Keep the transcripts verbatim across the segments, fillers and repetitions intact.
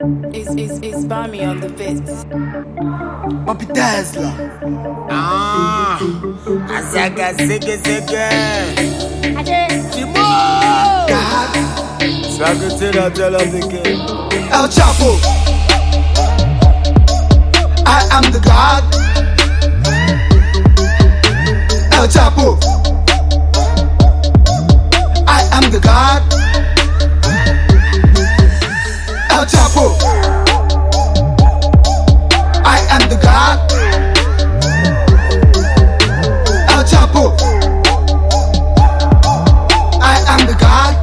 It's, it's, it's Bami on the beat. Papi Tesla. Ah, Azaga Zigga Zigga. Timo! Swagger to the tell of the king. El Chapo. I am the God. El Chapo. I am the God. El Chapo. I am the God. El Chapo. I am the God.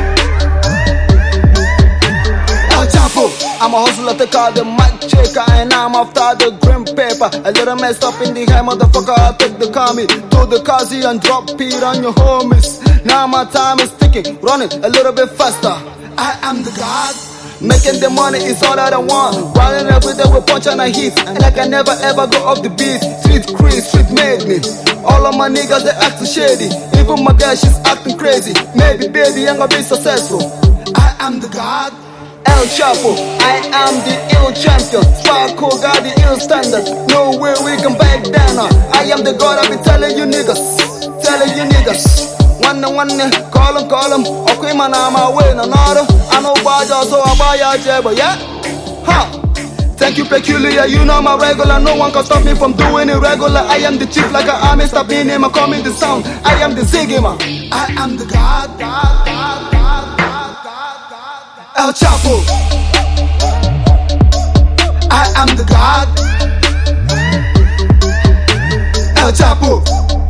El Chapo. I'm a hustler, take out the mic checker, and I'm after the green paper. A little messed up in the hair, motherfucker. I take the commie to the Kazi and drop it on your homies. Now my time is ticking, running a little bit faster. I am the God. Making the money is all that I want. Riding every day with punch and a hit, and I can never ever go off the beat. Street Chris, street made me. All of my niggas they acting shady. Even my girl she's acting crazy. Maybe baby I'm gonna be successful. I am the God. El Chapo, I am the ill champion. Sparko got the ill standard. No way we can back down. I am the God. I be telling you niggas, telling you niggas. One one call him, call him. Okay, man, I'm away, no nada. I know Baja, so I buy a jab, yeah? Huh? Thank you, peculiar. You know my regular. No one can stop me from doing it regular. I am the chief, like an army. Stop being him, I call me the sound. I am the Ziggy man. I am the God, God, God, God, God, God, God. El Chapo. I am the God. El Chapo.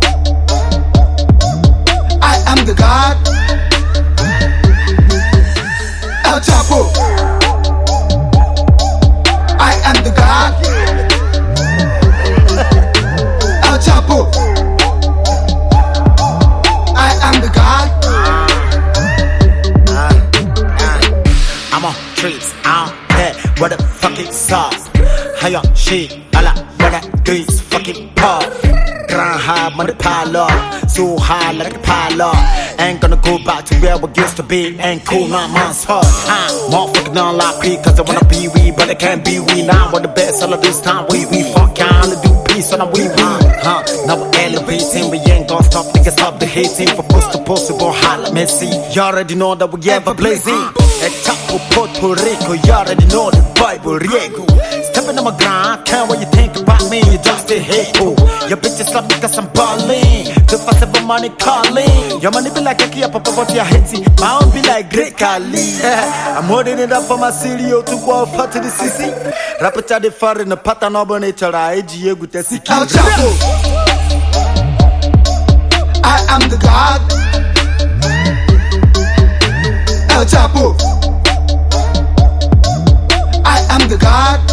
I'm the God. El Chapo. I am the God. El Chapo. I am the God. Uh, uh, I'm on trips, I don't care what the fuck it's up. How your shit, all I wanna do is fucking puff. Grind hard, money pile up. So high like a pile up. Ain't gonna go back to where we used to be. Ain't cool, nine months hard. I'm motherfucking on like me, cause I wanna be we, but I can't be we. Now I'm the best, all of this time we we. Fuck, I only do peace on a we we. Huh, now we're elevating, we ain't gonna stop, niggas stop the hating. For post to post, we gon' holla, Messi. You already know that we ever blazing. At top of Puerto Rico, you already know the Bible, Riego. Stepping on my grind, can't what you think about me, you just a hateful. Your bitches love me cause I'm ballin'. Two for seven money calling. Your money be like a key up above your head. My own be like Great Kali. I'm holding it up for my city to go off to the C C. Rapper de far in the pattern of nature. I G A with the C K. El Chapo. I am the God. El Chapo. I am the God.